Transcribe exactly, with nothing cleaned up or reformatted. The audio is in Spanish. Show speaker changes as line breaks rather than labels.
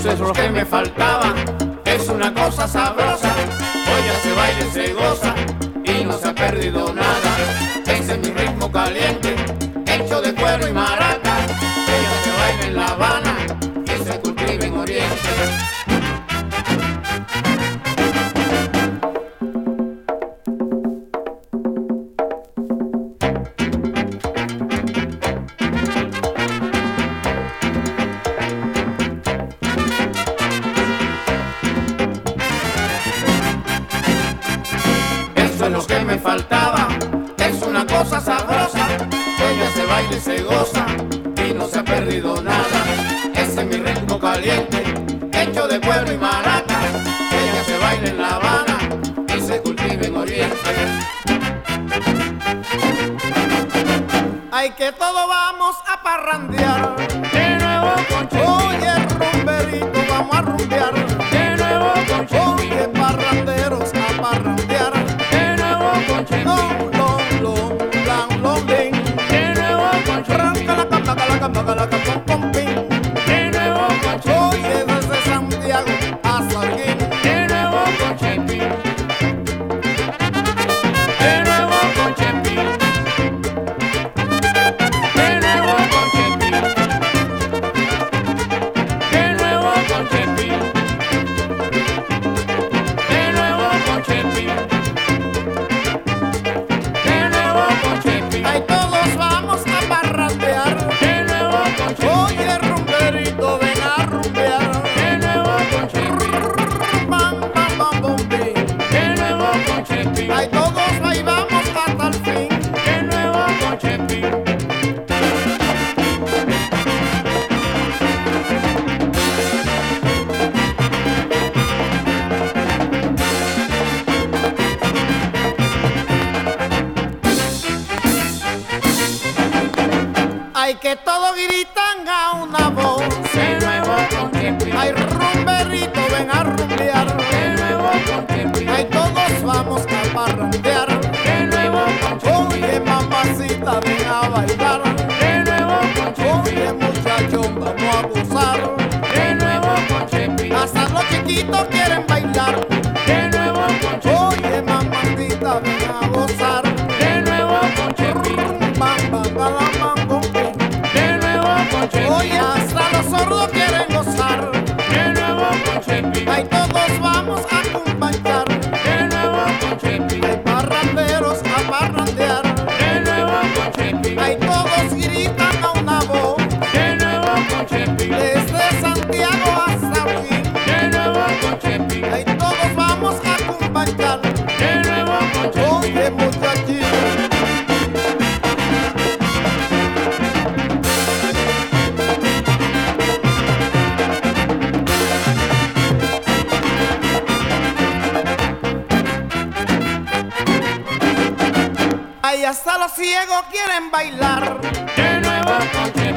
Eso es lo que me faltaba, es una cosa sabrosa. Hoy ya se baila y se goza y no se ha perdido nada. Ese es mi ritmo caliente, hecho de cuero y maraca. Ella se baila en La Habana y se cultiva en Oriente. Lo que me faltaba es una cosa sabrosa. Ella se baila y se goza y no se ha perdido nada. Ese es mi ritmo caliente, hecho de cuero y maraca. Ella se baila en La Habana y se cultiva en Oriente.
Ay, que todos vamos a parrandear
De nuevo con Chepín.
Oye, rumberito, vamos a rumbear
De nuevo con Chepín.
Oye, parranderos a parrandear. Long, long, long, long, long, ding.
De nuevo con Chepín.
Ranca la capa, la capa, la capa, pom, pim.
De nuevo con Chepín.
Oye, desde Santiago a Sarguín.
De nuevo con Chepín. De nuevo con Chepín. De nuevo con Chepín. De nuevo con Chepín. De nuevo con Chepín.
Ay, todos vamos a parrandear.
De nuevo con Chepín.
Oye, rumberito, ven a rumbear.
De nuevo con Chepín.
Bam, bam, bam, bom, bim.
De nuevo con Chepín.
Ay, todos ahí vamos hasta el fin.
De nuevo con Chepín.
Ay, que todos gritan a una voz.
De nuevo con Chepín.
Ay, rumberito, ven a rumbear.
De nuevo con Chepín.
Ay, todos vamos a parrandear.
De nuevo con Chepín.
Oye, mamacita, ven a bailar.
De nuevo con Chepín.
Oye, muchachón, vamos a gozar.
De nuevo con Chepín.
Hasta los chiquitos quieren bailar.
De nuevo con Chepín.
Oye, mamacita, ven a gozar.
De nuevo con Chepín.
Bam, bam, bam, bam, bom, bim.
De nuevo con Chepín.
Oye, hasta los sordos quieren gozar.
De nuevo con Chepín.
Ay, todos vamos a acompañar.
De nuevo con Chepín.
Ay, parranderos a parrandear.
De nuevo con Chepín.
Ay, todos gritan a una voz.
De nuevo con Chepín.
Desde Santiago hasta aquí.
De nuevo con Chepín.
Ay, todos vamos a acompañar.
De nuevo con Chepín.
Oye, muchachito. Ay, hasta los ciegos quieren bailar.
De nuevo con Chepín.